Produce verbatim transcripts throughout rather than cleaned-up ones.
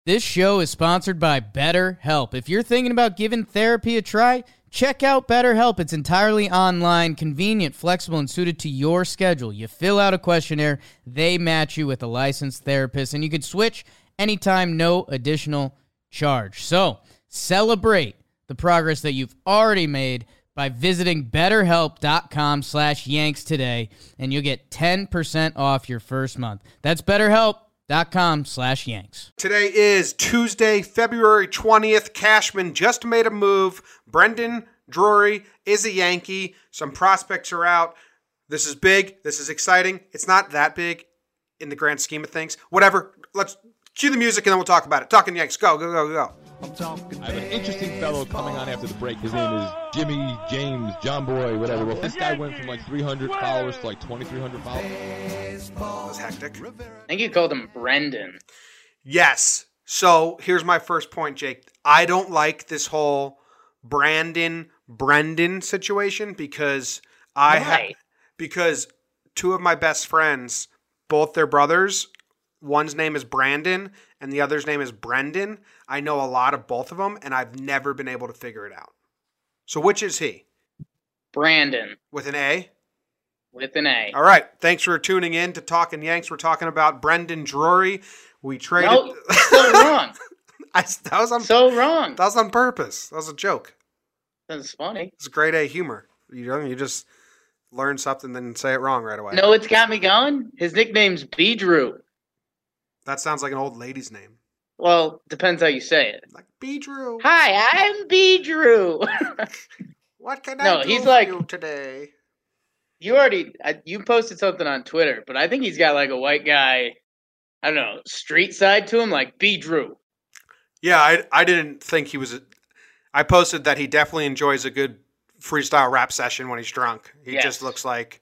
This show is sponsored by BetterHelp. If you're thinking about giving therapy a try, check out BetterHelp. It's entirely online, convenient, flexible, and suited to your schedule. You fill out a questionnaire, they match you with a licensed therapist, and you can switch anytime, no additional charge. So, celebrate the progress that you've already made by visiting betterhelp.com slash yanks today, and you'll get ten percent off your first month. That's betterhelp.com slash yanks. Today is Tuesday, February twentieth. Cashman just made a move. Brendan Drury is a Yankee. Some prospects are out. This is big. This is exciting. It's not that big in the grand scheme of things. Whatever. Let's cue the music and then we'll talk about it. Talking Yanks. Go, go, go, go. I have an interesting fellow coming on after the break. His name is Jimmy James, John Boy, whatever. Well, this guy went from like three hundred followers to like twenty-three hundred followers. That was hectic. I think you called him Brendan. Yes. So here's my first point, Jake. I don't like this whole Brandon Brendan situation because I ha- because two of my best friends, both their brothers, one's name is Brandon and the other's name is Brendan. I know a lot of both of them, and I've never been able to figure it out. So which is he? Brandon. With an A? With an A. All right. Thanks for tuning in to Talking Yanks. We're talking about Brendan Drury. We traded. No, so wrong. I, that was on, so wrong. That was on purpose. That was a joke. That's funny. It's grade A humor. You know, you just learn something and then say it wrong right away. No, it's got me going. His nickname's B. Drew. That sounds like an old lady's name. Well, depends how you say it. Like B. Drew. Hi, I'm B. Drew. What can I no, do he's for like, you today? You already, I, you posted something on Twitter, but I think he's got like a white guy, I don't know, street side to him, like B. Drew. Yeah, I I didn't think he was. A, I posted that he definitely enjoys a good freestyle rap session when he's drunk. He yes. just looks like.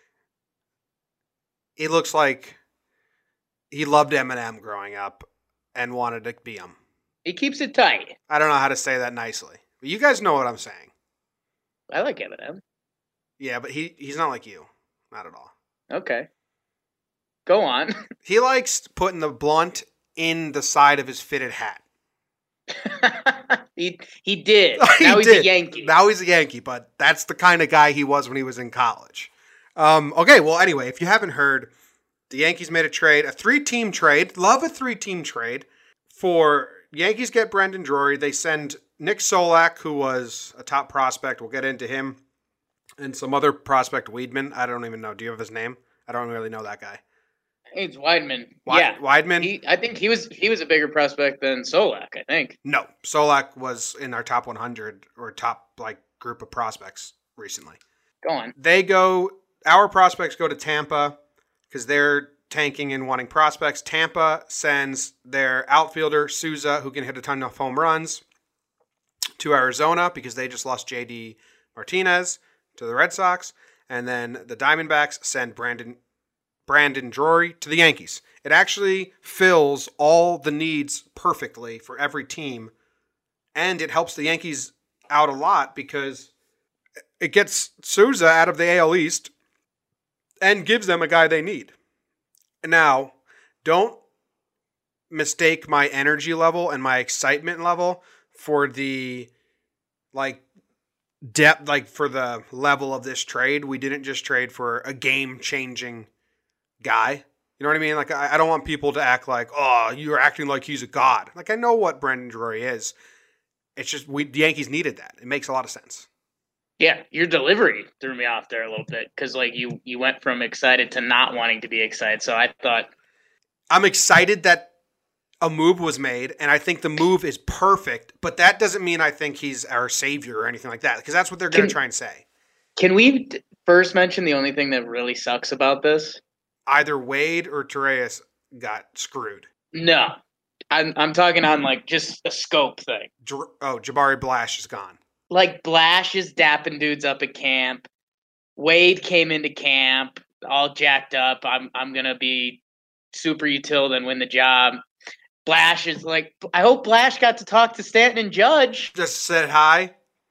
He looks like. He loved Eminem growing up and wanted to be him. He keeps it tight. I don't know how to say that nicely, but you guys know what I'm saying. I like Eminem. Yeah, but he he's not like you, not at all. Okay. Go on. He likes putting the blunt in the side of his fitted hat. he he did. he now he's did. a Yankee. Now he's a Yankee, but that's the kind of guy he was when he was in college. Um, okay, well, anyway, if you haven't heard, the Yankees made a trade, a three-team trade. Love a three-team trade. For Yankees get Brendan Drury. They send Nick Solak, who was a top prospect. We'll get into him. And some other prospect, Weidman. I don't even know. Do you have his name? I don't really know that guy. It's Weidman. We- yeah, Weidman. He, I think he was he was a bigger prospect than Solak. I think. No, Solak was in our top one hundred or top like group of prospects recently. Go on. They go. Our prospects go to Tampa because they're tanking and wanting prospects. Tampa sends their outfielder Souza, who can hit a ton of home runs, to Arizona because they just lost J D Martinez to the Red Sox, and then the Diamondbacks send Brandon. Brandon Drury to the Yankees. It actually fills all the needs perfectly for every team, and it helps the Yankees out a lot because it gets Souza out of the A L East and gives them a guy they need. Now, don't mistake my energy level and my excitement level for the like depth, like for the level of this trade. We didn't just trade for a game-changing guy. You know what I mean? Like, I, I don't want people to act like, oh, you're acting like he's a god. Like, I know what Brendan Drury is. It's just, we the Yankees needed that. It makes a lot of sense. Yeah, your delivery threw me off there a little bit because, like, you, you went from excited to not wanting to be excited. So I thought... I'm excited that a move was made, and I think the move is perfect, but that doesn't mean I think he's our savior or anything like that, because that's what they're going to try and say. Can we first mention the only thing that really sucks about this? Either Wade or Torreyes got screwed. No. I'm I'm talking on, like, just a scope thing. J- oh, Jabari Blash is gone. Like, Blash is dapping dudes up at camp. Wade came into camp all jacked up. I'm I'm going to be super util and win the job. Blash is like, I hope Blash got to talk to Stanton and Judge. Just said hi.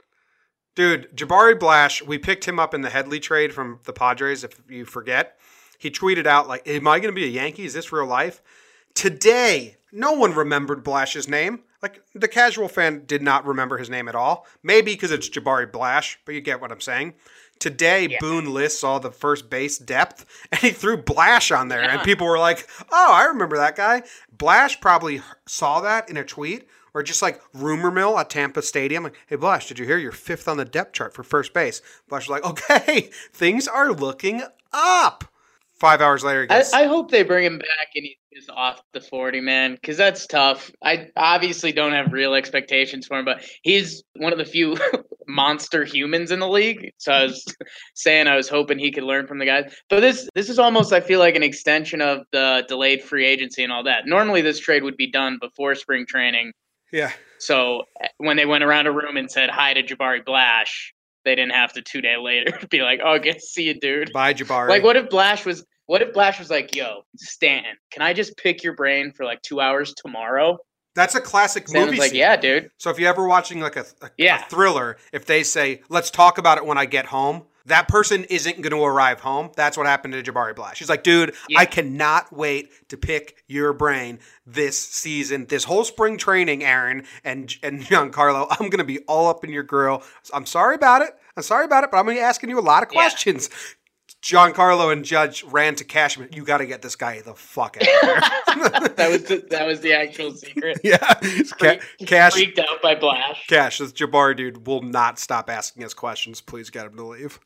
Dude, Jabari Blash, we picked him up in the Headley trade from the Padres, if you forget. He tweeted out, like, am I going to be a Yankee? Is this real life? Today, no one remembered Blash's name. Like, the casual fan did not remember his name at all. Maybe because it's Jabari Blash, but you get what I'm saying. Today, yeah. Boone List saw the first base depth, and he threw Blash on there, yeah. and people were like, oh, I remember that guy. Blash probably saw that in a tweet, or just like rumor mill at Tampa Stadium. Like, hey, Blash, did you hear you're fifth on the depth chart for first base? Blash was like, okay, things are looking up. Five hours later, he gets... I, I hope they bring him back and he's just off the forty, man, because that's tough. I obviously don't have real expectations for him, but he's one of the few monster humans in the league. So I was saying I was hoping he could learn from the guys. But this this is almost, I feel like, an extension of the delayed free agency and all that. Normally this trade would be done before spring training. Yeah. So when they went around a room and said hi to Jabari Blash, they didn't have to two days later be like, oh, good to see you, dude. Bye, Jabari. Like, what if Blash was what if Blash was like, yo, Stanton, can I just pick your brain for like two hours tomorrow? That's a classic Stanton's movie like, scene. yeah, dude. So if you're ever watching like a, a, yeah. a thriller, if they say, let's talk about it when I get home, that person isn't going to arrive home. That's what happened to Jabari Blash. He's like, dude, yeah. I cannot wait to pick your brain this season, this whole spring training, Aaron and and Giancarlo. I'm going to be all up in your grill. I'm sorry about it. I'm sorry about it, but I'm going to be asking you a lot of questions. Yeah. Giancarlo and Judge ran to Cashman. You got to get this guy the fuck out of here. that was the, that was the actual secret. Yeah, Freak, Ca- Cash freaked out by Blash. Cash, this Jabari dude will not stop asking us questions. Please get him to leave.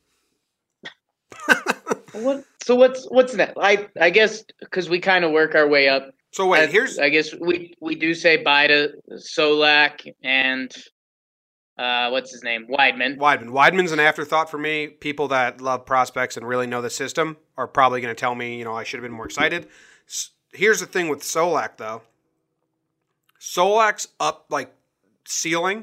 What? So what's what's that? I I guess because we kind of work our way up. So wait, I, here's I guess we we do say bye to Solak and. Uh, what's his name? Weidman. Weidman. Weidman's an afterthought for me. People that love prospects and really know the system are probably going to tell me, you know, I should have been more excited. Here's the thing with Solak, though. Solak's up, like, ceiling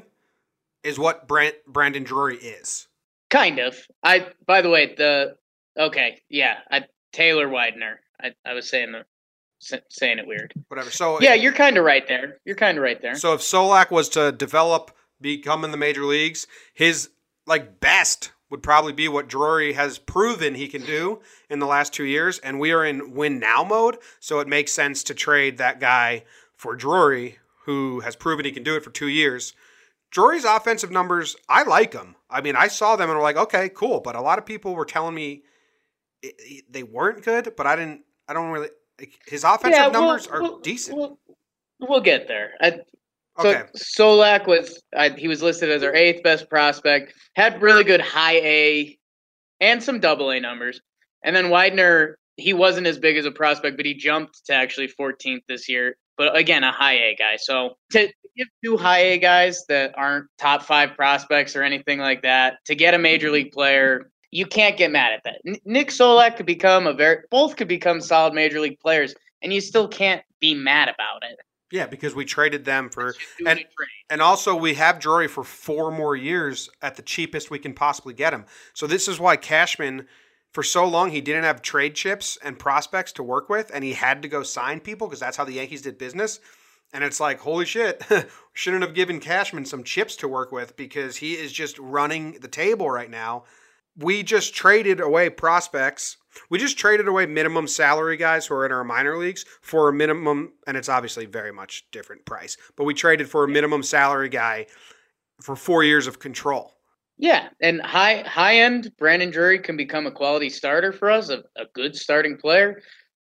is what Brand, Brandon Drury is. Kind of. I. By the way, the okay, yeah, I, Taylor Widener. I, I was saying the saying it weird. Whatever. So yeah, you're kind of right there. You're kind of right there. So if Solak was to develop. Become in the major leagues, his like best would probably be what Drury has proven he can do in the last two years, and we are in win now mode, so it makes sense to trade that guy for Drury, who has proven he can do it for two years. Drury's offensive numbers, I like them. I mean, I saw them and were like, okay, cool, but a lot of people were telling me it, it, they weren't good, but I didn't. I don't really. Like, his offensive yeah, numbers we'll, are we'll, decent. We'll, we'll get there. I, So okay. Solak was uh, he was listed as our eighth best prospect. Had really good high A and some double A numbers. And then Widener, he wasn't as big as a prospect, but he jumped to actually fourteenth this year. But again, a high A guy. So to give two high A guys that aren't top five prospects or anything like that, to get a major league player, you can't get mad at that. N- Nick Solak could become a very both could become solid major league players, and you still can't be mad about it. Yeah, because we traded them for and, and also we have Drury for four more years at the cheapest we can possibly get him. So this is why Cashman, for so long, he didn't have trade chips and prospects to work with, and he had to go sign people because that's how the Yankees did business. And it's like, holy shit, shouldn't have given Cashman some chips to work with because he is just running the table right now. We just traded away prospects. We just traded away minimum salary guys who are in our minor leagues for a minimum, and it's obviously very much different price, but we traded for a minimum salary guy for four years of control. Yeah, and high high end Brandon Drury can become a quality starter for us, a, a good starting player.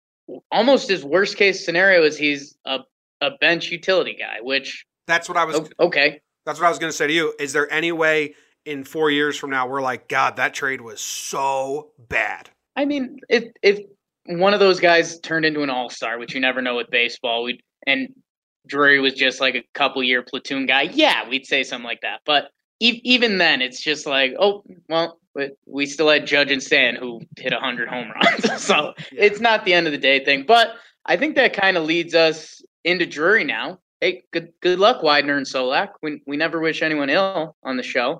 Almost his worst case scenario is he's a, a bench utility guy, which that's what I was okay. That's what I was going to say to you. Is there any way in four years from now we're like, God, that trade was so bad? I mean, if if one of those guys turned into an all-star, which you never know with baseball, we and Drury was just like a couple-year platoon guy, yeah, we'd say something like that. But e- even then, it's just like, oh, well, we still had Judge and Stan who hit one hundred home runs. So yeah. It's not the end of the day thing. But I think that kind of leads us into Drury now. Hey, good good luck, Widener and Solak. We we never wish anyone ill on the show.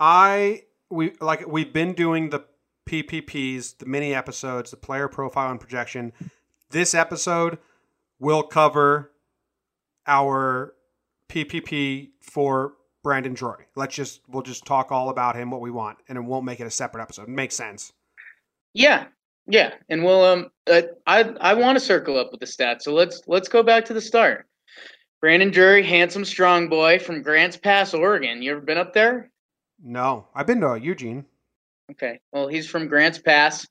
I we like we've been doing the P P Ps, the mini episodes, the player profile and projection. This episode will cover our P P P for Brandon Drury. Let's just we'll just talk all about him, what we want, and it won't make it a separate episode. It makes sense. Yeah, Yeah, and we'll um, uh, I I want to circle up with the stats, so let's let's go back to the start. Brandon Drury, handsome strong boy from Grants Pass, Oregon. You ever been up there? No, I've been to Eugene. Okay, well he's from Grants Pass.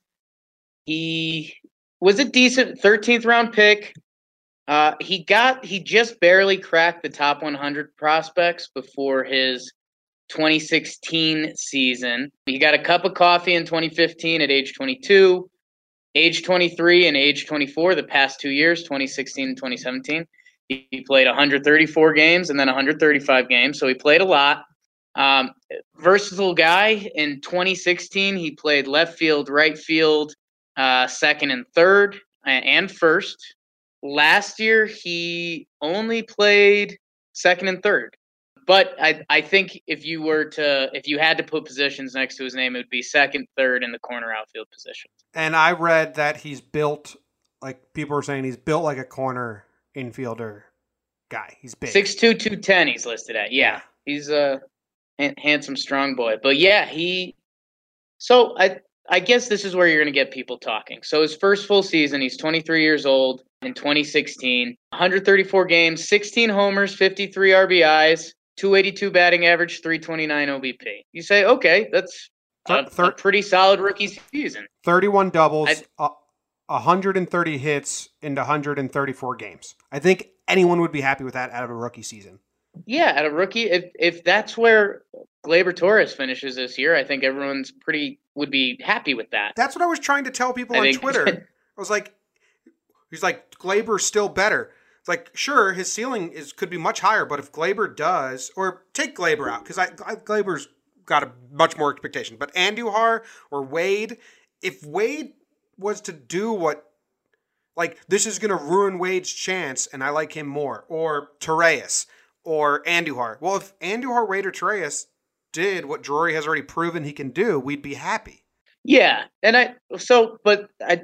He was a decent thirteenth round pick. Uh, he got he just barely cracked the top one hundred prospects before his twenty sixteen season. He got a cup of coffee in twenty fifteen at age twenty-two, age twenty-three, and age twenty-four. The past two years, twenty sixteen and twenty seventeen, he, he played one hundred thirty-four games and then one hundred thirty-five games. So he played a lot. Um, versatile guy. In twenty sixteen, he played left field, right field, uh, second and third, and first. Last year, he only played second and third. But I, I think if you were to, if you had to put positions next to his name, it would be second, third, in the corner outfield position. And I read that he's built, like people are saying, he's built like a corner infielder guy. He's big. six two, two ten he's listed at. Yeah, he's a handsome, strong boy. But yeah, he, so I, I guess this is where you're going to get people talking. So his first full season, he's twenty-three years old in twenty sixteen, one hundred thirty-four games, sixteen homers, fifty-three R B Is, two eighty-two batting average, three twenty-nine O B P. You say, okay, that's a, Thir- a pretty solid rookie season. thirty-one doubles, I, uh, one hundred thirty hits into one hundred thirty-four games. I think anyone would be happy with that out of a rookie season. Yeah, at a rookie, if if that's where Gleyber Torres finishes this year, I think everyone's pretty would be happy with that. That's what I was trying to tell people I on think- Twitter. I was like, he's like, Gleyber's still better. It's like, sure, his ceiling is could be much higher, but if Gleyber does, or take Gleyber out, because I, I Gleyber's got a much more expectation. But Andujar or Wade, if Wade was to do what, like, this is going to ruin Wade's chance, and I like him more, or Torres, or Andujar. Well, if Andujar, Wade, or Torres did what Drury has already proven he can do, we'd be happy. Yeah, and I so, but I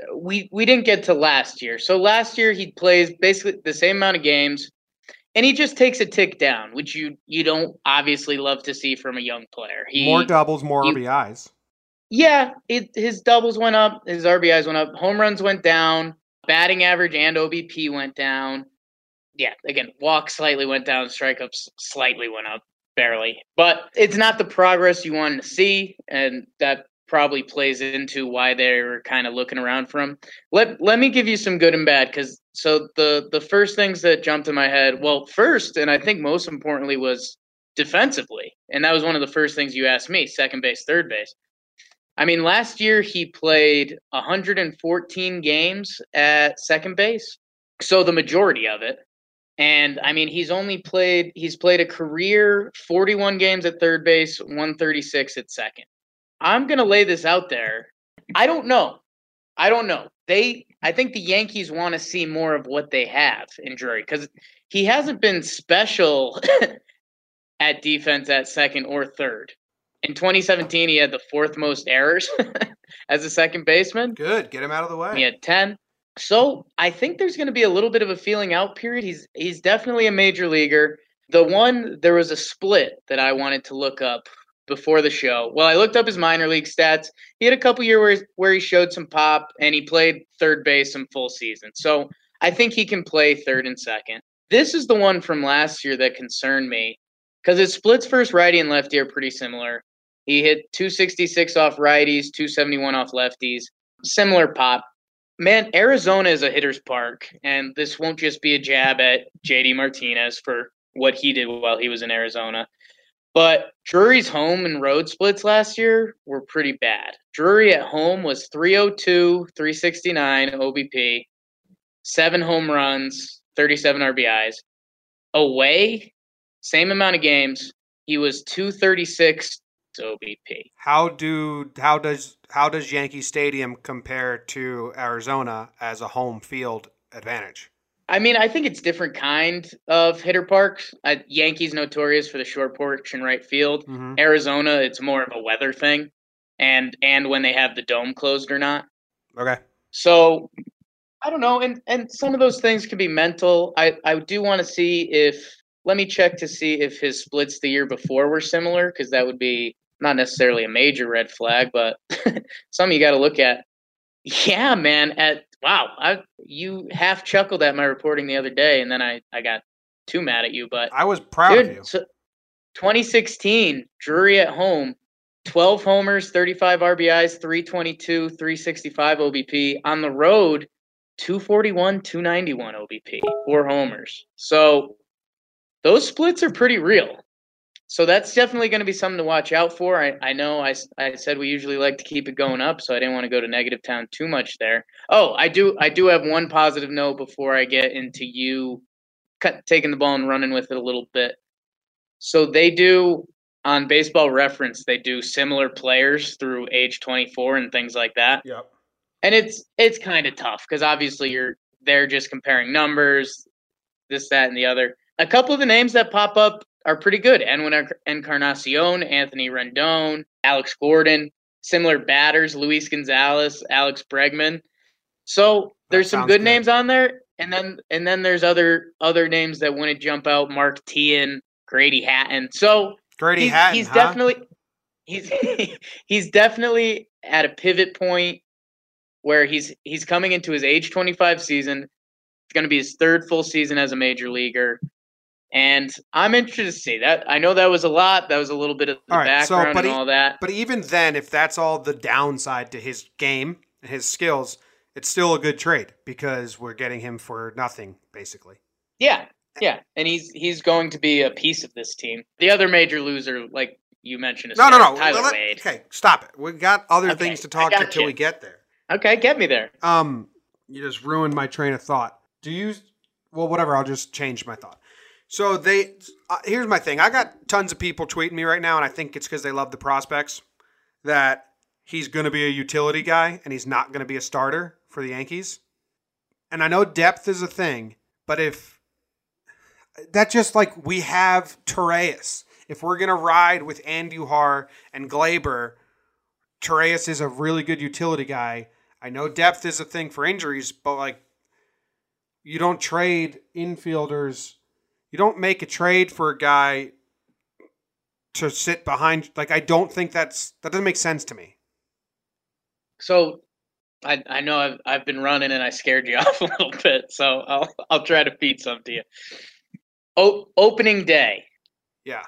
we we didn't get to last year. So last year he plays basically the same amount of games, and he just takes a tick down, which you you don't obviously love to see from a young player. He, more doubles, more he, R B Is. Yeah, it, his doubles went up, his R B Is went up, home runs went down, batting average and O B P went down. Yeah, again, walks slightly went down, strikeouts slightly went up, barely. But it's not the progress you wanted to see, and that probably plays into why they're kind of looking around for him. Let let me give you some good and bad, because so the the first things that jumped in my head, well, first, and I think most importantly, was defensively, and that was one of the first things you asked me, second base, third base. I mean, last year he played one hundred fourteen games at second base, so the majority of it. And I mean, he's only played he's played a career forty-one games at third base, one thirty-six at second. I'm going to lay this out there. I don't know. I don't know. They I think the Yankees want to see more of what they have in Drury, cuz he hasn't been special at defense at second or third. In twenty seventeen, he had the fourth most errors as a second baseman. Good. Get him out of the way. He had ten. So I think there's going to be a little bit of a feeling out period. He's he's definitely a major leaguer. The one, there was a split that I wanted to look up before the show. Well, I looked up his minor league stats. He had a couple years where, where he showed some pop, and he played third base some full season. So I think he can play third and second. This is the one from last year that concerned me, because his splits versus righty and lefty are pretty similar. He hit two sixty-six off righties, two seventy-one off lefties. Similar pop. Man, Arizona is a hitter's park, and this won't just be a jab at J D Martinez for what he did while he was in Arizona. But Drury's home and road splits last year were pretty bad. Drury at home was three oh two, three sixty-nine O B P, seven home runs, thirty-seven R B Is. Away, same amount of games, he was two thirty-six O B P. How do how does how does Yankee Stadium compare to Arizona as a home field advantage? I mean, I think it's different kind of hitter parks. Uh, Yankees notorious for the short porch and right field. Mm-hmm. Arizona, it's more of a weather thing, and and when they have the dome closed or not. Okay. So I don't know, and and some of those things can be mental. I I do want to see if let me check to see if his splits the year before were similar, because that would be not necessarily a major red flag, but something you got to look at. Yeah, man. At wow, I you half chuckled at my reporting the other day, and then I, I got too mad at you. But I was proud dude, of you. so twenty sixteen, Drury at home, twelve homers, thirty-five R B Is, three twenty-two, three sixty-five O B P. On the road, two forty-one, two ninety-one O B P, four homers. So those splits are pretty real. So that's definitely going to be something to watch out for. I, I know I, I said we usually like to keep it going up, so I didn't want to go to negative town too much there. Oh, I do I do have one positive note before I get into you cut, taking the ball and running with it a little bit. So they do, on Baseball Reference, they do similar players through age twenty-four and things like that. Yep. And it's it's kind of tough because obviously you're they're just comparing numbers, this, that, and the other. A couple of the names that pop up are pretty good. Edwin Encarnacion, Anthony Rendon, Alex Gordon, similar batters, Luis Gonzalez, Alex Bregman. So there's some good, good names on there. And then and then there's other other names that wouldn't jump out, Mark Teahan, Grady Hatton. So Grady he's, Hatton, he's huh? definitely he's he's definitely at a pivot point where he's he's coming into his age twenty-five season. It's going to be his third full season as a major leaguer. And I'm interested to see that. I know that was a lot. That was a little bit of the all right, background so, and he, all that. But even then, if that's all the downside to his game and his skills, it's still a good trade because we're getting him for nothing, basically. Yeah, yeah. And he's he's going to be a piece of this team. The other major loser, like you mentioned, is no, no, no. Tyler well, Wade. Okay, stop it. We got other okay, things to talk to until we get there. Okay, get me there. Um, you just ruined my train of thought. Do you? Well, whatever. I'll just change my thought. So they, uh, here's my thing. I got tons of people tweeting me right now, and I think it's because they love the prospects, that he's going to be a utility guy and he's not going to be a starter for the Yankees. And I know depth is a thing, but if that's just like we have Torreyes. If we're going to ride with Andujar and Glaber, Torreyes is a really good utility guy. I know depth is a thing for injuries, but like you don't trade infielders. You don't make a trade for a guy to sit behind. Like, I don't think that's, that doesn't make sense to me. So I I know I've, I've been running and I scared you off a little bit. So I'll, I'll try to feed some to you. O- opening day. Yeah.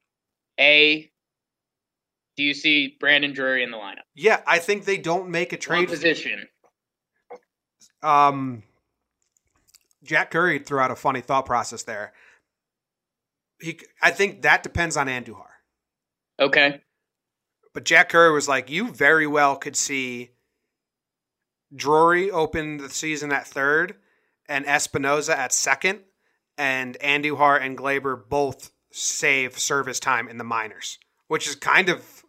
A, do you see Brandon Drury in the lineup? Yeah. I think they don't make a trade. What position? Um, Jack Curry threw out a funny thought process there. He, I think that depends on Andujar. Okay. But Jack Curry was like, you very well could see Drury open the season at third and Espinoza at second, and Andujar and Glaber both save service time in the minors, which is kind of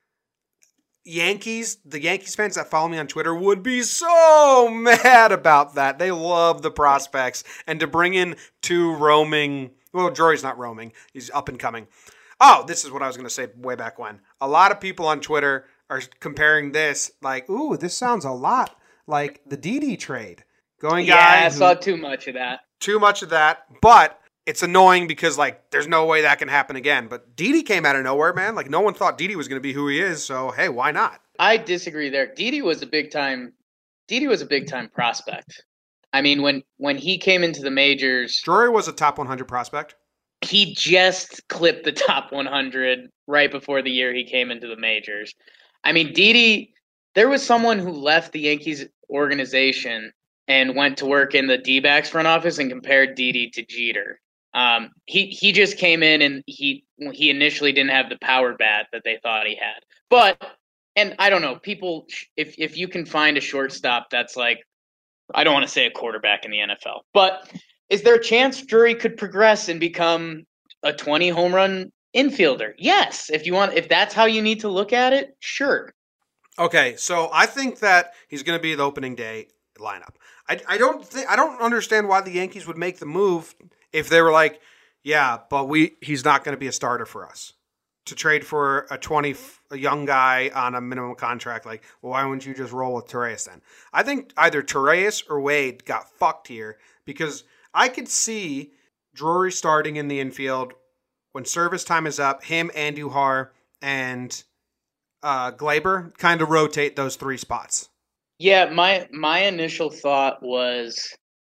Yankees. The Yankees fans that follow me on Twitter would be so mad about that. They love the prospects, and to bring in two roaming. Well, Drury's not roaming. He's up and coming. Oh, this is what I was going to say way back when. A lot of people on Twitter are comparing this like, ooh, this sounds a lot like the Didi trade. Going yeah, guy. I saw too much of that. Too much of that. But it's annoying because, like, there's no way that can happen again. But Didi came out of nowhere, man. Like, no one thought Didi was going to be who he is. So, hey, why not? I disagree there. Didi was a big time. Didi was a big time prospect. I mean, when, when he came into the majors, Drury was a top one hundred prospect. He just clipped the top one hundred right before the year he came into the majors. I mean, Didi, there was someone who left the Yankees organization and went to work in the D-backs front office and compared Didi to Jeter. Um, he he just came in and he he initially didn't have the power bat that they thought he had. But and I don't know, people, if if you can find a shortstop that's like, I don't want to say a quarterback in the N F L, but is there a chance Drury could progress and become a twenty home run infielder? Yes. If you want, if that's how you need to look at it, sure. Okay, so I think that he's going to be the opening day lineup. I, I don't think I don't understand why the Yankees would make the move if they were like, yeah, but we he's not going to be a starter for us. To trade for a twenty a young guy on a minimum contract, like, well, why wouldn't you just roll with Torreyes then? I think either Torreyes or Wade got fucked here because I could see Drury starting in the infield when service time is up. Him, Andujar, and uh, Glaber kind of rotate those three spots. Yeah, my my initial thought was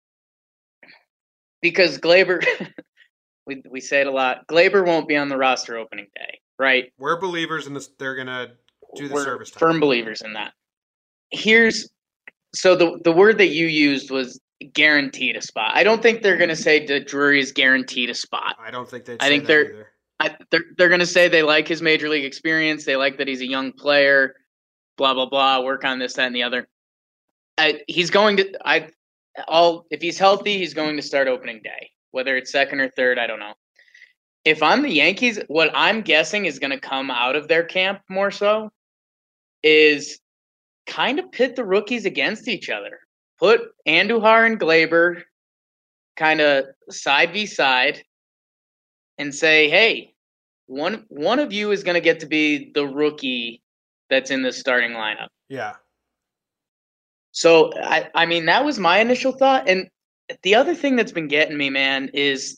because Glaber, we we say it a lot. Glaber won't be on the roster opening day, right? We're believers in this. They're gonna do the We're service time. firm believers in that. Here's so the the word that you used was guaranteed a spot. I don't think they're gonna say that Drury's guaranteed a spot. I don't think they'd I say think that they're either. I, they're they're gonna say they like his major league experience. They like that he's a young player. Blah blah blah. Work on this, that, and the other. I, he's going to. I all if he's healthy, he's going to start opening day. Whether it's second or third, I don't know. If I'm the Yankees, what I'm guessing is going to come out of their camp more so is kind of pit the rookies against each other. Put Andujar and Glaber kind of side by side and say, hey, one one of you is going to get to be the rookie that's in the starting lineup. Yeah. So, I, I mean, that was my initial thought. And the other thing that's been getting me, man, is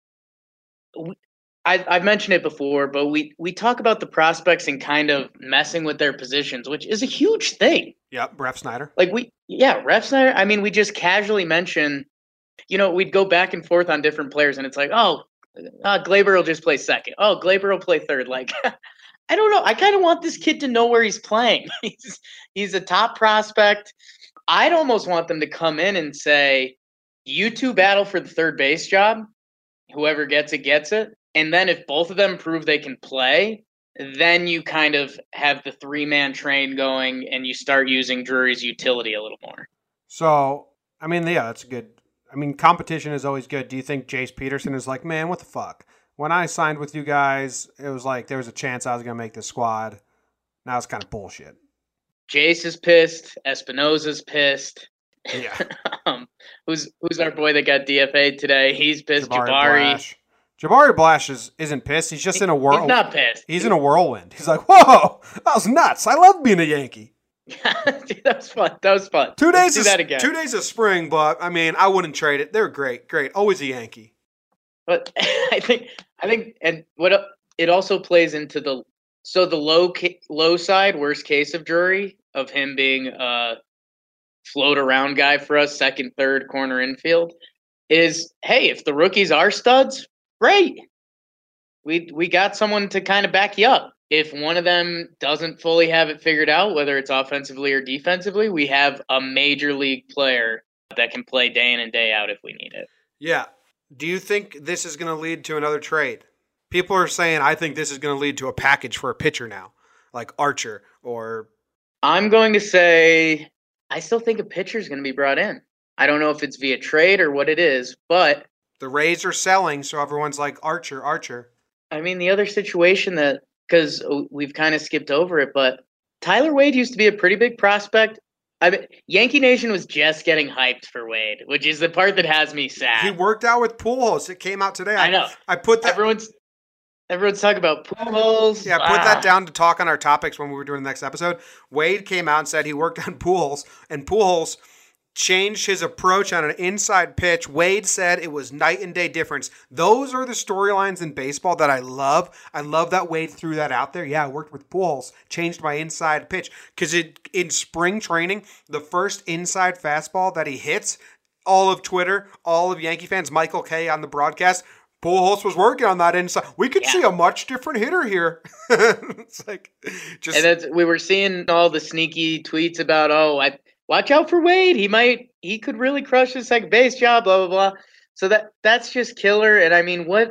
I, I've mentioned it before, but we, we talk about the prospects and kind of messing with their positions, which is a huge thing. Yep, Ref Snyder. Like, we, yeah, Ref Snyder, I mean, we just casually mention, you know, we'd go back and forth on different players, and it's like, oh, uh, Glaber will just play second. Oh, Glaber will play third. Like, I don't know. I kind of want this kid to know where he's playing. he's, he's a top prospect. I'd almost want them to come in and say, you two battle for the third base job. Whoever gets it, gets it. And then if both of them prove they can play, then you kind of have the three-man train going and you start using Drury's utility a little more. So, I mean, yeah, that's good. I mean, competition is always good. Do you think Jace Peterson is like, man, what the fuck? When I signed with you guys, it was like there was a chance I was going to make the squad. Now it's kind of bullshit. Jace is pissed. Espinosa's pissed. Yeah. um, who's who's our boy that got D F A'd today? He's pissed. Jabari. Jabari. Blash. Jabari Blash is, isn't pissed. He's just in a whirl. He's not pissed. He's in a whirlwind. He's like, whoa, that was nuts. I love being a Yankee. Dude, that was fun. That was fun. Two days Let's do of, that again. Two days of spring, but I mean, I wouldn't trade it. They're great. Great. Always a Yankee. But I think I think and what it also plays into the so the low low side worst case of Drury of him being a float around guy for us, second, third, corner infield, is hey, if the rookies are studs, great. We we got someone to kind of back you up. If one of them doesn't fully have it figured out, whether it's offensively or defensively, we have a major league player that can play day in and day out if we need it. Yeah. Do you think this is going to lead to another trade? People are saying I think this is going to lead to a package for a pitcher now, like Archer or... I'm going to say I still think a pitcher is going to be brought in. I don't know if it's via trade or what it is, but... The Rays are selling, so everyone's like, Archer, Archer. I mean, the other situation that... Because we've kind of skipped over it, but Tyler Wade used to be a pretty big prospect. I mean, Yankee Nation was just getting hyped for Wade, which is the part that has me sad. He worked out with Pujols. It came out today. I, I know. I put that. Everyone's everyone's talking about Pujols. Yeah, put ah. that down to talk on our topics when we were doing the next episode. Wade came out and said he worked on Pujols, and Pujols changed his approach on an inside pitch. Wade said it was night and day difference. Those are the storylines in baseball that I love. I love that Wade threw that out there. Yeah, I worked with Pujols, changed my inside pitch. Because it in spring training, the first inside fastball that he hits, all of Twitter, all of Yankee fans, Michael Kay on the broadcast, Pujols was working on that inside. We could yeah. see a much different hitter here. It's like just and that's, we were seeing all the sneaky tweets about, oh, I watch out for Wade. He might, he could really crush his second base job, blah, blah, blah. So that that's just killer. And I mean, what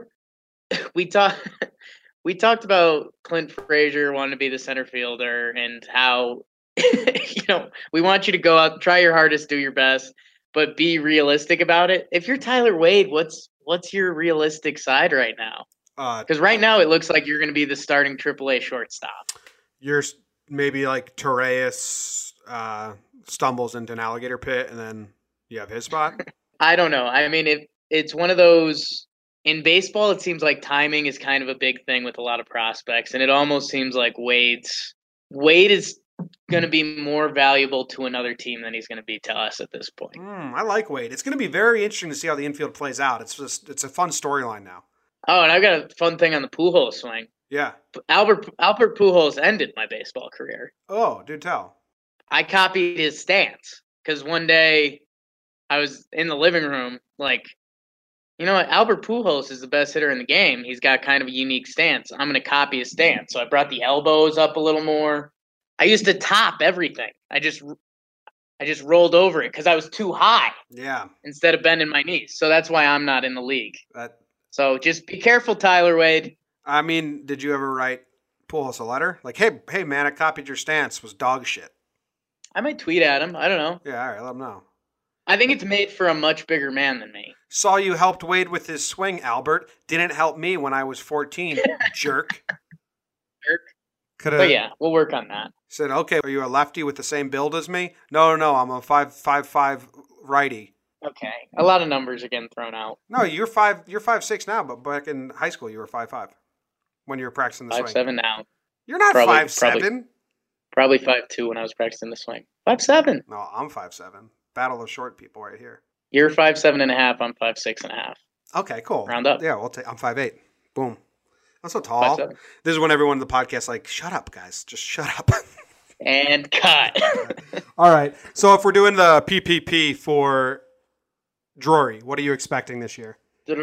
we talked, we talked about Clint Frazier wanting to be the center fielder and how, you know, we want you to go out, try your hardest, do your best, but be realistic about it. If you're Tyler Wade, what's, what's your realistic side right now? Because uh, right now it looks like you're going to be the starting triple A shortstop. You're maybe like Torreyes, uh, stumbles into an alligator pit and then you have his spot? I don't know. I mean, it, it's one of those in baseball. It seems like timing is kind of a big thing with a lot of prospects. And it almost seems like Wade's Wade is going to be more valuable to another team than he's going to be to us at this point. Mm, I like Wade. It's going to be very interesting to see how the infield plays out. It's just, it's a fun storyline now. Oh, and I've got a fun thing on the Pujols swing. Yeah. Albert, Albert Pujols ended my baseball career. Oh, do tell. I copied his stance because one day I was in the living room, like, you know what? Albert Pujols is the best hitter in the game. He's got kind of a unique stance. I'm going to copy his stance. So I brought the elbows up a little more. I used to top everything. I just I just rolled over it because I was too high. Yeah. Instead of bending my knees. So that's why I'm not in the league. That. So just be careful, Tyler Wade. I mean, did you ever write Pujols a letter? Like, hey, hey, man, I copied your stance. Was dog shit. I might tweet at him. I don't know. Yeah, all right, let him know. I think it's made for a much bigger man than me. Saw you helped Wade with his swing, Albert. Didn't help me when I was fourteen, jerk. Jerk. Coulda But yeah, we'll work on that. said, okay, are you a lefty with the same build as me? No, no, no, I'm a five five five righty. Okay. A lot of numbers are getting thrown out. No, you're five. You're five six now, but back in high school, you were five five when you were practicing the Five swing. seven now. You're not Probably- five probably- seven. Probably five two when I was practicing the swing. Five seven. No, I'm five seven. Battle of short people right here. You're five seven and a half. I'm five six and a half. Okay, cool. Round up. Yeah, we'll take. I'm five eight. Boom. I'm so tall. Five seven. This is when everyone in the podcast like, shut up, guys. Just shut up. And cut. All right. So if we're doing the P P P for Drury, what are you expecting this year?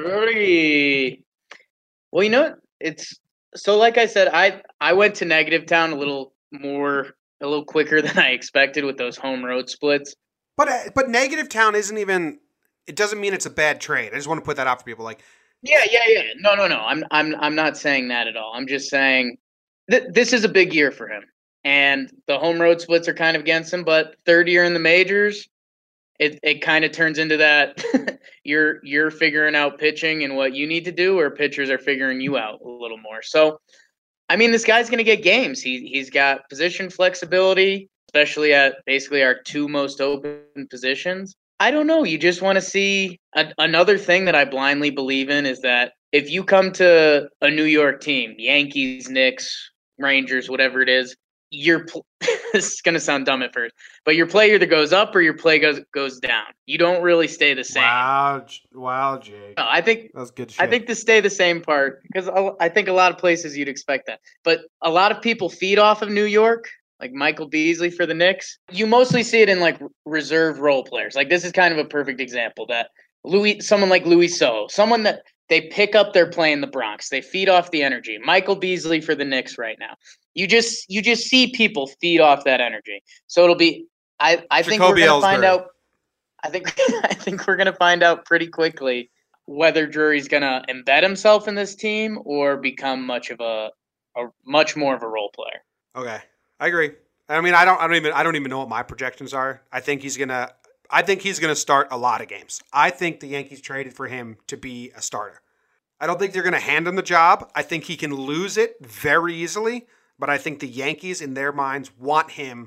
Drury. Well, you know what? It's so like I said, I I went to Negative Town a little more, a little quicker than I expected with those home road splits. But uh, but Negative Town isn't even. It doesn't mean it's a bad trade. I just want to put that out for people. Like, Yeah, yeah, yeah. No, no, no. I'm I'm I'm not saying that at all. I'm just saying th- this is a big year for him. And the home road splits are kind of against him, but third year in the majors, it it kind of turns into that you're you're figuring out pitching and what you need to do, or pitchers are figuring you out a little more. So, I mean, this guy's going to get games. He he's got position flexibility, especially at basically our two most open positions. I don't know. You just want to see a, another thing that I blindly believe in is that if you come to a New York team, Yankees, Knicks, Rangers, whatever it is, your pl- this is going to sound dumb at first, but your play either goes up or your play goes goes down. You don't really stay the same. wow, J- wow, Jake. No, I think That was good shit. I think to stay the same part, because I think a lot of places you'd expect that. But a lot of people feed off of New York, like Michael Beasley for the Knicks. You mostly see it in like reserve role players. Like this is kind of a perfect example that Louis, someone like Luis Soho, someone that they pick up their play in the Bronx. They feed off the energy. Michael Beasley for the Knicks right now. You just you just see people feed off that energy. So it'll be. I I think Jacoby we're gonna find Ellsbury. out. I think I think we're gonna find out pretty quickly whether Drury's gonna embed himself in this team or become much of a, a much more of a role player. Okay, I agree. I mean, I don't, I don't even, I don't even know what my projections are. I think he's gonna, I think he's gonna start a lot of games. I think the Yankees traded for him to be a starter. I don't think they're gonna hand him the job. I think he can lose it very easily. But I think the Yankees, in their minds, want him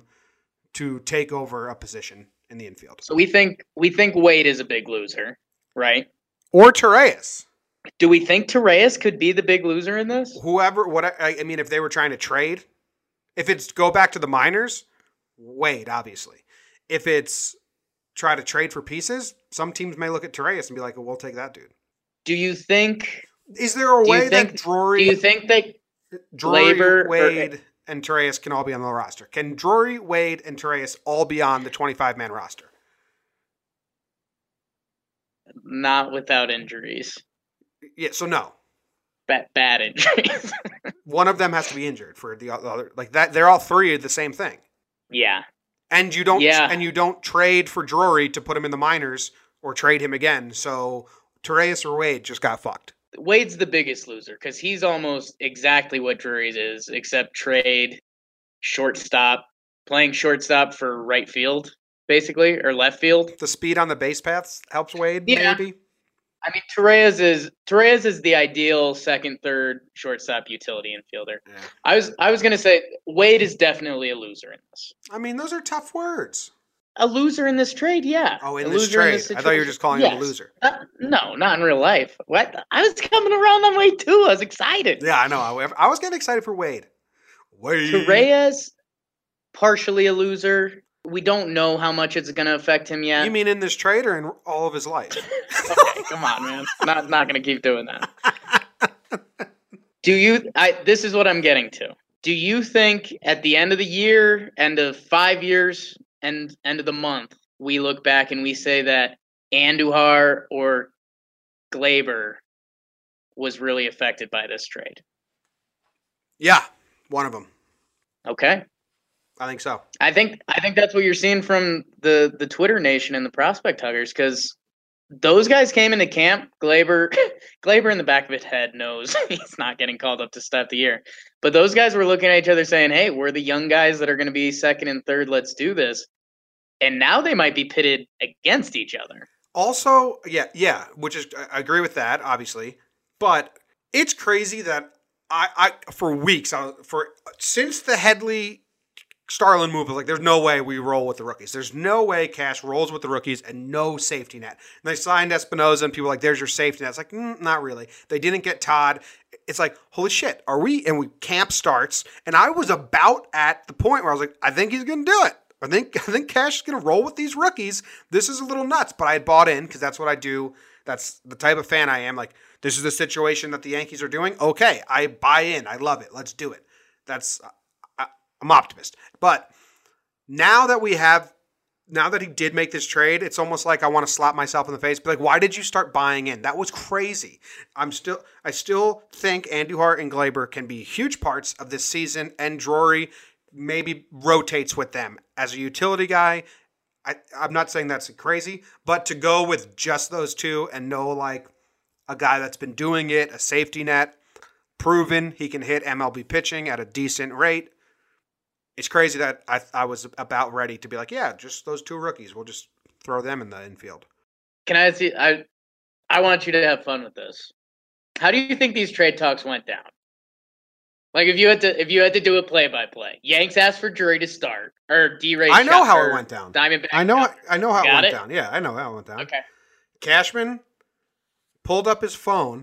to take over a position in the infield. So we think we think Wade is a big loser, right? Or Torreyes. Do we think Torreyes could be the big loser in this? Whoever, what I, I mean, if they were trying to trade, if it's go back to the minors, Wade, obviously. If it's try to trade for pieces, some teams may look at Torreyes and be like, well, we'll take that dude. Do you think? Is there a Do you way think- that Drury, Do you think that? Drury Labor or- Wade, and Torreyes can all be on the roster? Can Drury, Wade, and Torreyes all be on the twenty-five man roster? Not without injuries. Yeah, so no. Bad, bad injuries. One of them has to be injured for the other. Like that, they're all three the same thing. Yeah. And you don't Yeah. and you don't trade for Drury to put him in the minors or trade him again. So Torreyes or Wade just got fucked. Wade's the biggest loser because he's almost exactly what Drury's is, except trade, shortstop, playing shortstop for right field, basically, or left field. The speed on the base paths helps Wade, Yeah. maybe. I mean, Torreyes is Torreyes is the ideal second, third shortstop utility infielder. Yeah. I was I was gonna say Wade is definitely a loser in this. I mean, those are tough words. A loser in this trade, yeah. Oh, in A this loser trade. this I thought you were situation. just calling him a Yes. loser. Uh, no, not in real life. What? I was coming around on Wade too. I was excited. Yeah, I know. I, I was getting excited for Wade. Wade. Torreyes, partially a loser. We don't know how much it's going to affect him yet. You mean in this trade or in all of his life? Okay, come on, man. Not not going to keep doing that. Do you? I. This is what I'm getting to. do you think at the end of the year, end of five years, and end of the month, we look back and we say that Andujar or Glaber was really affected by this trade? Yeah, one of them. Okay. I think so. I think I think that's what you're seeing from the, the Twitter nation and the prospect huggers, because those guys came into camp. Glaber, Glaber in the back of his head knows he's not getting called up to start the year. But those guys were looking at each other saying, hey, we're the young guys that are going to be second and third. Let's do this. And now they might be pitted against each other. Also, yeah, yeah, which is, I agree with that, obviously. But it's crazy that I, I for weeks, I was, for since the Headley Starlin move, like, there's no way we roll with the rookies. There's no way Cash rolls with the rookies and no safety net. And they signed Espinoza, and people were like, there's your safety net. It's like, mm, not really. They didn't get Todd. It's like, holy shit, are we? And we camp starts, and I was about at the point where I was like, I think he's going to do it. I think I think Cash is going to roll with these rookies. This is a little nuts, but I had bought in because that's what I do. That's the type of fan I am. Like, this is the situation that the Yankees are doing. Okay, I buy in. I love it. Let's do it. That's I, I'm optimist. But now that we have, now that he did make this trade, it's almost like I want to slap myself in the face. Be like, why did you start buying in? That was crazy. I'm still, I still think Andujar and Glaber can be huge parts of this season, and Drury maybe rotates with them as a utility guy. I, I'm not saying that's crazy, but to go with just those two and know, like, a guy that's been doing it, a safety net, proven he can hit M L B pitching at a decent rate. It's crazy that I, I was about ready to be like, yeah, just those two rookies. We'll just throw them in the infield. Can I see? I I want you to have fun with this. How do you think these trade talks went down? Like, if you had to, if you had to do a play-by-play, Yanks asked for Drury to start, or D-Ray. I know how it went down. Diamondback. I know. I know how it went it? down. Yeah, I know how it went down. Okay. Cashman pulled up his phone.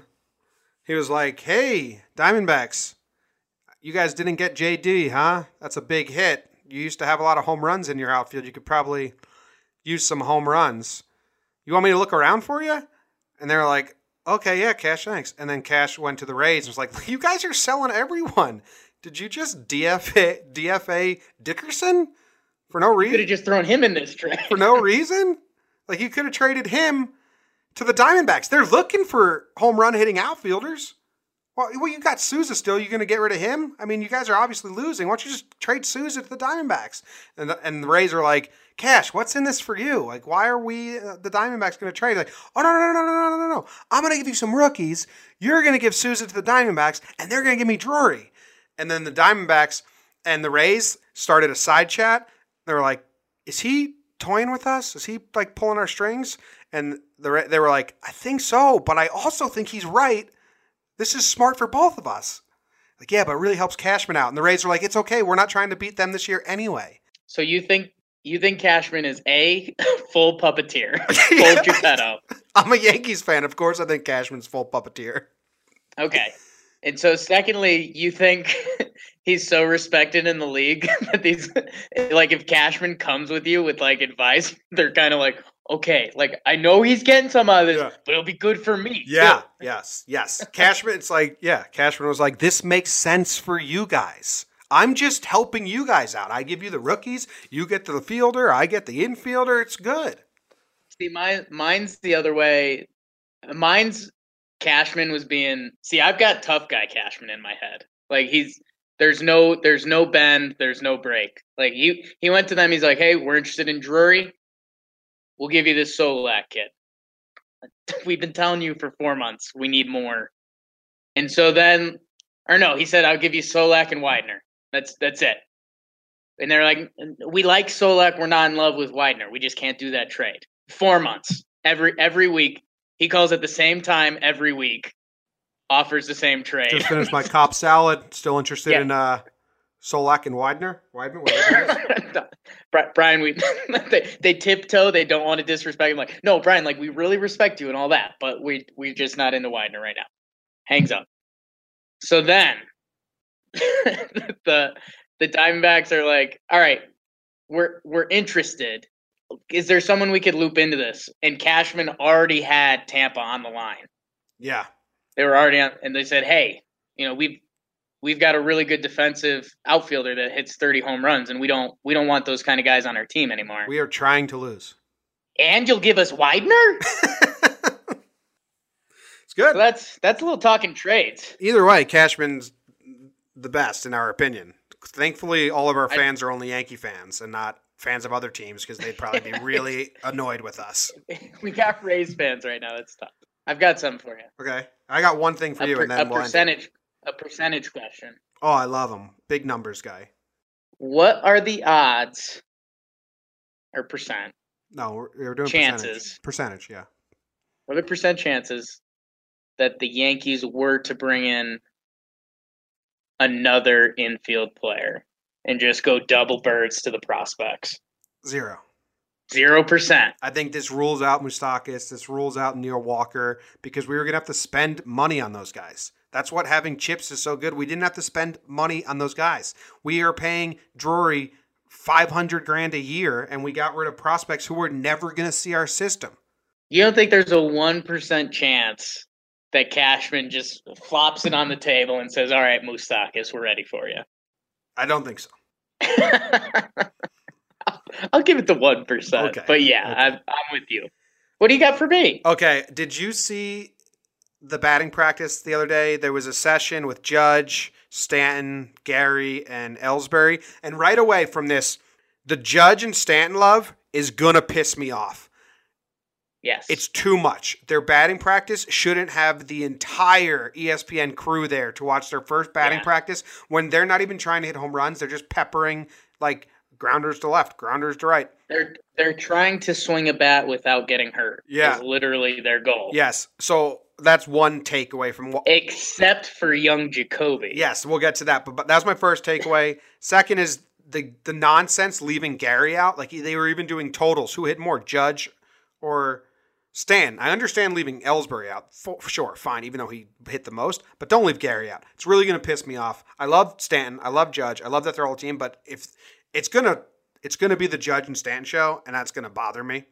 He was like, "Hey, Diamondbacks, you guys didn't get J D, huh? That's a big hit. You used to have a lot of home runs in your outfield. You could probably use some home runs. You want me to look around for you?" And they were like, okay, yeah, Cash, thanks. And then Cash went to the Rays and was like, you guys are selling everyone. Did you just D F A, D F A Dickerson for no reason? You could have just thrown him in this trade. For no reason? Like, you could have traded him to the Diamondbacks. They're looking for home run hitting outfielders. Well, well you got Souza still. You going to get rid of him? I mean, you guys are obviously losing. Why don't you just trade Souza to the Diamondbacks? And the, and the Rays are like, Cash, what's in this for you? Like, why are we, uh, the Diamondbacks, going to trade? Like, oh, no, no, no, no, no, no, no, no. I'm going to give you some rookies. You're going to give Souza to the Diamondbacks, and they're going to give me Drury. And then the Diamondbacks and the Rays started a side chat. They were like, is he toying with us? Is he, like, pulling our strings? And the, they were like, I think so, but I also think he's right. This is smart for both of us. Like, yeah, but it really helps Cashman out. And the Rays were like, it's okay. We're not trying to beat them this year anyway. So you think you think Cashman is A, full puppeteer, full Geppetto? I'm a Yankees fan. Of course I think Cashman's full puppeteer. Okay. And so secondly, you think he's so respected in the league that these, like, if Cashman comes with you with, like, advice, they're kind of like, okay, like, I know he's getting some out of this, yeah, but it'll be good for me. Yeah, too. yes, yes. Cashman, it's like, yeah, Cashman was like, this makes sense for you guys. I'm just helping you guys out. I give you the rookies, you get the fielder, I get the infielder. It's good. See, mine, mine's the other way. Mine's Cashman was being, see, I've got tough guy Cashman in my head. Like, he's, there's no, there's no bend, there's no break. Like, he, he went to them, he's like, hey, we're interested in Drury. We'll give you this Solak kit. We've been telling you for four months we need more. And so then, or no, he said, I'll give you Solak and Widener. That's that's it. And they're like, we like Solak. We're not in love with Widener. We just can't do that trade. Four months. Every every week. He calls at the same time every week. Offers the same trade. Just finished my Cobb salad. Still interested yeah. in uh, Solak and Widener? Widener? Brian, we they, they tiptoe. They don't want to disrespect him. Like, no, Brian, like, we really respect you and all that, but we we're just not into Widener right now. Hangs up. So then the the Diamondbacks are like, all right, we're we're interested. Is there someone we could loop into this? And Cashman already had Tampa on the line. Yeah, they were already on, and they said, hey, you know, we've we've got a really good defensive outfielder that hits thirty home runs, and we don't we don't want those kind of guys on our team anymore. We are trying to lose. And you'll give us Widener? It's good. So that's that's a little talking trades. Either way, Cashman's the best in our opinion. Thankfully, all of our fans I, are only Yankee fans and not fans of other teams because they'd probably be really annoyed with us. We got Rays fans right now. That's tough. I've got some for you. Okay. I got one thing for a you, per, and then a we'll percentage a percentage question. Oh, I love him. Big numbers guy. What are the odds or percent? No, we're, we're doing chances. Percentage. percentage, yeah. What are the percent chances that the Yankees were to bring in another infield player and just go double birds to the prospects? Zero. Zero percent. I think this rules out Moustakas. This rules out Neil Walker because we were going to have to spend money on those guys. That's what having chips is so good. We didn't have to spend money on those guys. We are paying Drury five hundred grand a year, and we got rid of prospects who were never going to see our system. You don't think there's a one percent chance that Cashman just flops it on the table and says, all right, Moustakas, we're ready for you? I don't think so. I'll give it the one percent. Okay. But yeah, okay. I'm, I'm with you. What do you got for me? Okay. Did you see the batting practice the other day? There was a session with Judge, Stanton, Gary, and Ellsbury. And right away from this, the Judge and Stanton love is going to piss me off. Yes. It's too much. Their batting practice shouldn't have the entire E S P N crew there to watch their first batting yeah. practice when they're not even trying to hit home runs. They're just peppering like grounders to left, grounders to right. They're they're trying to swing a bat without getting hurt. Yeah. Is literally their goal. Yes. So that's one takeaway from what. Except for young Jacoby. Yes, we'll get to that. But, but that's my first takeaway. Second is the the nonsense leaving Gary out. Like they were even doing totals. Who hit more, Judge or Stan? I understand leaving Ellsbury out. For, for sure, fine, even though he hit the most. But don't leave Gary out. It's really going to piss me off. I love Stanton. I love Judge. I love that they're all a team. But if it's gonna it's gonna be the Judge and Stanton show, and that's gonna bother me.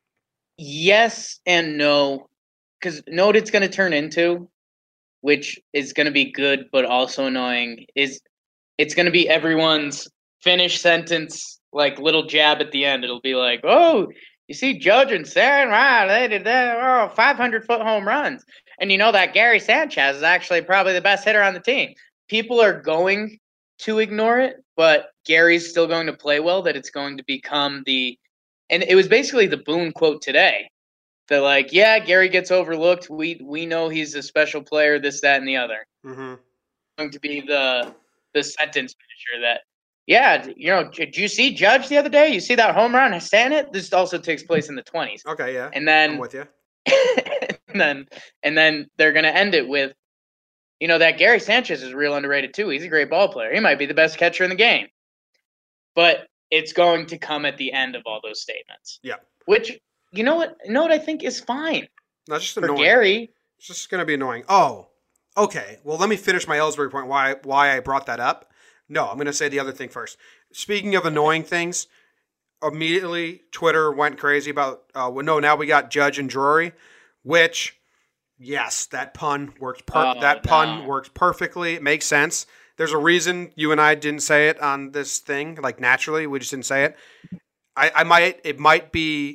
Yes and no. Because know what it's going to turn into, which is going to be good but also annoying, is it's going to be everyone's finished sentence, like little jab at the end. It'll be like, oh, you see Judge and Stan, wow, they did that, oh, five hundred foot home runs. And you know that Gary Sanchez is actually probably the best hitter on the team. People are going to ignore it, but Gary's still going to play well, that it's going to become the – and it was basically the Boone quote today. They're like, yeah, Gary gets overlooked. We we know he's a special player, this, that, and the other. Mm-hmm. Going to be the the sentence finisher that, yeah, you know, did you see Judge the other day? You see that home run? Stand it? This also takes place in the twenties. Okay, yeah. And then, I'm with you. and then, and then they're going to end it with, you know, that Gary Sanchez is real underrated too. He's a great ball player. He might be the best catcher in the game. But it's going to come at the end of all those statements. Yeah. Which... You know what? You know what I think is fine. Not just for annoying. Gary. It's just going to be annoying. Oh, okay. Well, let me finish my Ellsbury point. Why? Why I brought that up? No, I'm going to say the other thing first. Speaking of annoying things, immediately Twitter went crazy about. Uh, well, no, now we got Judge and Drury, which, yes, that pun works. Per- oh, that no. pun works perfectly. It makes sense. There's a reason you and I didn't say it on this thing. Like naturally, we just didn't say it. I, I might. It might be.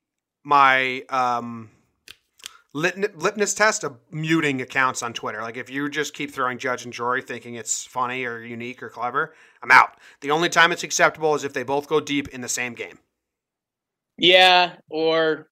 My um, lit- litmus test of muting accounts on Twitter. Like if you just keep throwing Judge and Drury thinking it's funny or unique or clever, I'm out. The only time it's acceptable is if they both go deep in the same game. Yeah, or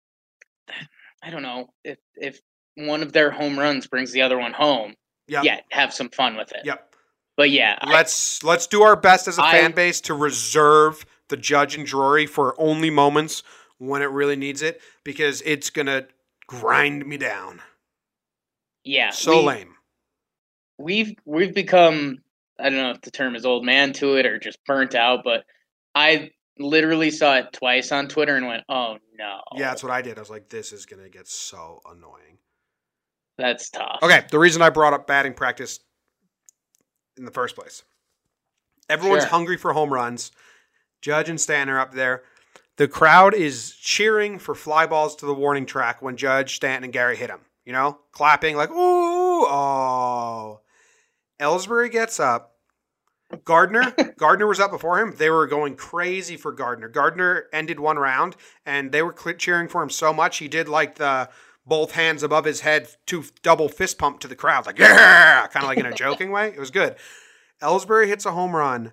I don't know if if one of their home runs brings the other one home. Yep. Yeah, have some fun with it. Yep. But yeah, let's I, let's do our best as a I, fan base to reserve the Judge and Drury for only moments when it really needs it, because it's going to grind me down. Yeah. So we, lame. We've we've become, I don't know if the term is old man to it or just burnt out, but I literally saw it twice on Twitter and went, oh, no. Yeah, that's what I did. I was like, this is going to get so annoying. That's tough. Okay, the reason I brought up batting practice in the first place. Everyone's Sure. hungry for home runs. Judge and Stanton are up there. The crowd is cheering for fly balls to the warning track when Judge, Stanton, and Gary hit him. You know? Clapping like, ooh, oh. Ellsbury gets up. Gardner, Gardner was up before him. They were going crazy for Gardner. Gardner ended one round, and they were cheering for him so much he did like the both hands above his head, two double fist pump to the crowd, like yeah, kind of like in a joking way. It was good. Ellsbury hits a home run.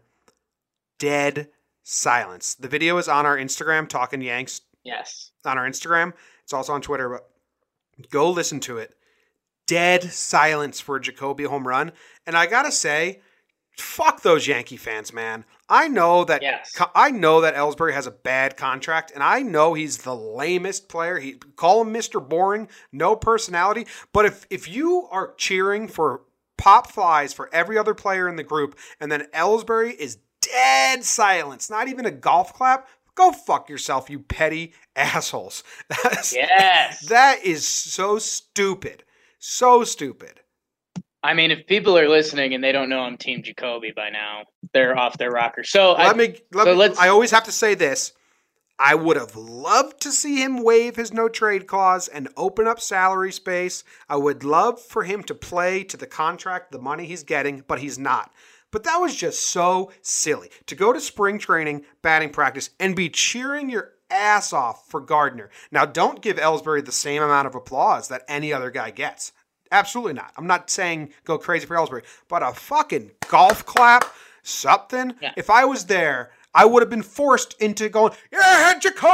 Dead silence. The video is on our Instagram, Talking Yanks. Yes, on our Instagram. It's also on Twitter, but go listen to it. Dead silence for a Jacoby home run, and I gotta say, fuck those Yankee fans, man. I know that yes. I know that Ellsbury has a bad contract, and I know he's the lamest player. He call him Mister Boring, no personality. But if if you are cheering for pop flies for every other player in the group, and then Ellsbury is dead silence, not even a golf clap, go fuck yourself, you petty assholes. That's, yes, that is so stupid, so stupid. I mean, if people are listening and they don't know I'm Team Jacoby by now, they're off their rocker. So let I, me. Let so me let's, I always have to say this. I would have loved to see him waive his no trade clause and open up salary space. I would love for him to play to the contract, the money he's getting, but he's not. But that was just so silly to go to spring training, batting practice, and be cheering your ass off for Gardner. Now, don't give Ellsbury the same amount of applause that any other guy gets. Absolutely not. I'm not saying go crazy for Ellsbury, but a fucking golf clap, something. Yeah. If I was there, I would have been forced into going, yeah,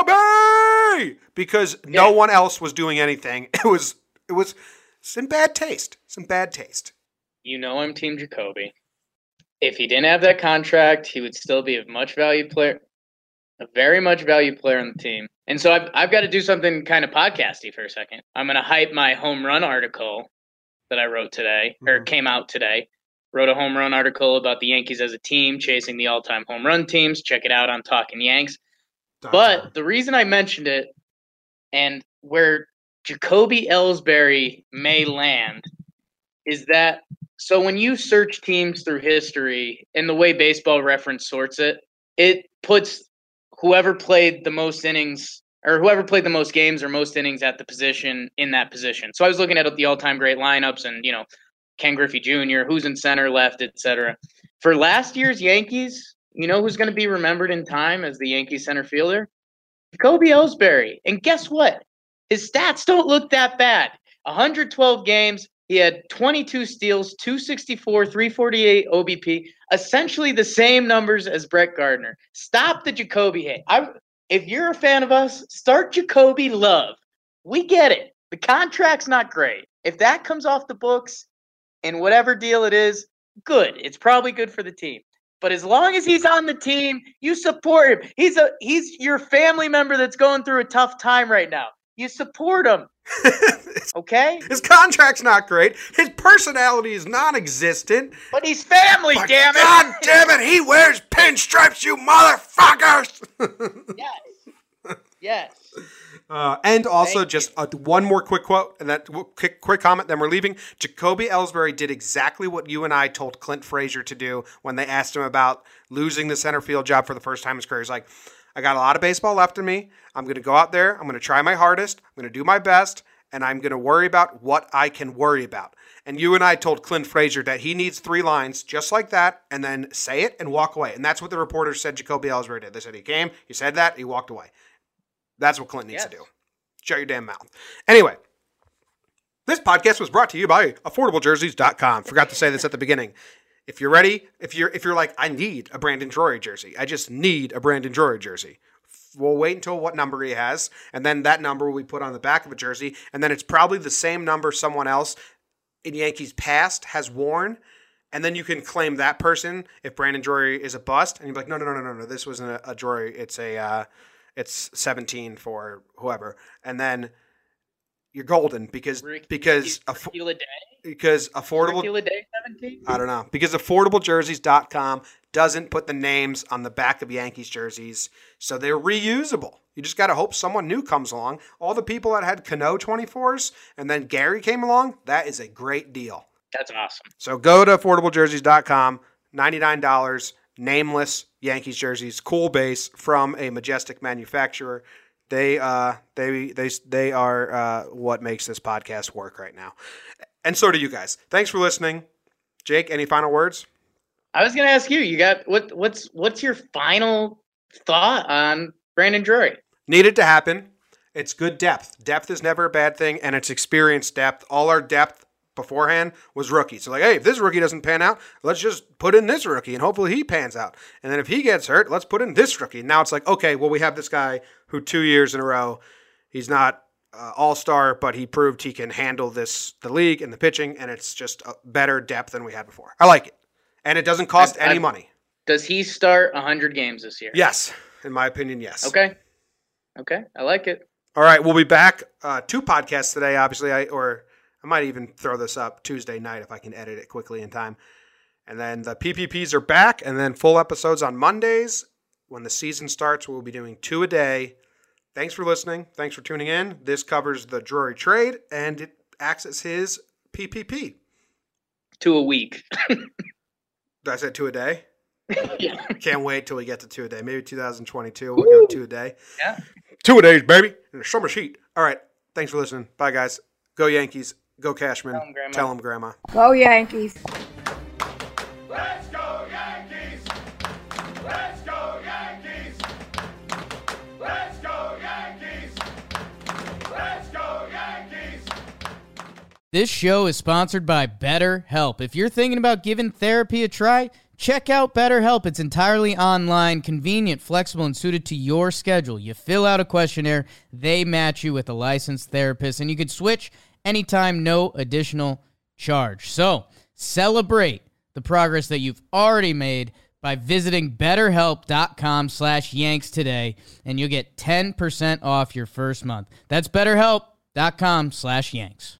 Jacoby, because yeah. no one else was doing anything. It was, it was some bad taste, some bad taste. You know, I'm Team Jacoby. If he didn't have that contract, he would still be a much valued player, a very much valued player on the team. And so I've, I've got to do something kind of podcasty for a second. I'm going to hype my home run article that I wrote today, or Mm-hmm. came out today. Wrote a home run article about the Yankees as a team, chasing the all-time home run teams. Check it out on Talking Yanks. But the reason I mentioned it, and where Jacoby Ellsbury may land, is that so when you search teams through history and the way Baseball Reference sorts it, it puts whoever played the most innings or whoever played the most games or most innings at the position in that position. So I was looking at the all-time great lineups and, you know, Ken Griffey Junior, who's in center, left, et cetera. For last year's Yankees, you know who's going to be remembered in time as the Yankees center fielder? Jacoby Ellsbury. And guess what? His stats don't look that bad. one hundred twelve games. He had twenty-two steals, two sixty-four, three forty-eight O B P, essentially the same numbers as Brett Gardner. Stop the Jacoby hate. I, if you're a fan of us, start Jacoby love. We get it. The contract's not great. If that comes off the books and whatever deal it is, good. It's probably good for the team. But as long as he's on the team, you support him. He's a he's your family member that's going through a tough time right now. You support him. Okay? His contract's not great. His personality is non-existent. But he's family, but damn it. God damn it, he wears pinstripes, you motherfuckers. Yes. Yes. Uh, and also, Thank just uh, one more quick quote, and that quick, quick comment, then we're leaving. Jacoby Ellsbury did exactly what you and I told Clint Frazier to do when they asked him about losing the center field job for the first time in his career. He's like, I got a lot of baseball left in me. I'm going to go out there. I'm going to try my hardest. I'm going to do my best, and I'm going to worry about what I can worry about. And you and I told Clint Frazier that he needs three lines just like that, and then say it and walk away. And that's what the reporters said Jacoby Ellsbury did. They said he came, he said that, he walked away. That's what Clint needs Yes. to do. Shut your damn mouth. Anyway, this podcast was brought to you by affordable jerseys dot com. Forgot to say this at the beginning. If you're ready, if you're if you're like, I need a Brandon Drury jersey. I just need a Brandon Drury jersey. We'll wait until what number he has, and then that number will be put on the back of a jersey, and then it's probably the same number someone else in Yankees past has worn, and then you can claim that person if Brandon Drury is a bust, and you're like, no, no, no, no, no, no, this wasn't a, a Drury. It's a uh, it's seventeen for whoever, and then you're golden because Ricky, because Ricky Lede? because affordable. Ricky Lede seventeen? I don't know. Because affordable jerseys dot com doesn't put the names on the back of Yankees jerseys, so they're reusable. You just got to hope someone new comes along. All the people that had Cano twenty-fours and then Gary came along, that is a great deal. That's awesome. So go to affordable jerseys dot com, ninety-nine dollars, nameless Yankees jerseys, cool base from a majestic manufacturer. They uh they they they are uh, what makes this podcast work right now. And so do you guys. Thanks for listening. Jake, any final words? I was going to ask you. You got what? What's what's your final thought on Brandon Drury? Needed to happen. It's good depth. Depth is never a bad thing, and it's experience depth. All our depth beforehand was rookie. So like, hey, if this rookie doesn't pan out, let's just put in this rookie, and hopefully he pans out. And then if he gets hurt, let's put in this rookie. Now it's like, okay, well, we have this guy who two years in a row, he's not Uh, all-star, but he proved he can handle this, the league and the pitching, and it's just a better depth than we had before. I like it. And it doesn't cost I, any I, money. Does he start one hundred games this year? Yes. In my opinion, yes. Okay. Okay. I like it. All right. We'll be back. Uh, two podcasts today, obviously, I or I might even throw this up Tuesday night if I can edit it quickly in time. And then the P P Ps are back, and then full episodes on Mondays. When the season starts, we'll be doing two a day. Thanks for listening. Thanks for tuning in. This covers the Drury trade, and it acts as his P P P. Two a week. Did I say two a day? Yeah. Can't wait till we get to two a day. Maybe two thousand twenty-two, we'll go two a day. Yeah. Two a days, baby. In the summer's heat. All right. Thanks for listening. Bye, guys. Go Yankees. Go Cashman. Tell 'em, Grandma. Tell 'em, Grandma. Go Yankees. Let's go Yankees! Let's go Yankees! Let's go Yankees! Let's go Yankees! This show is sponsored by BetterHelp. If you're thinking about giving therapy a try, check out BetterHelp. It's entirely online, convenient, flexible, and suited to your schedule. You fill out a questionnaire, they match you with a licensed therapist, and you can switch anytime, no additional charge. So, celebrate the progress that you've already made by visiting betterhelp.com slash yanks today, and you'll get ten percent off your first month. That's betterhelp.com slash yanks.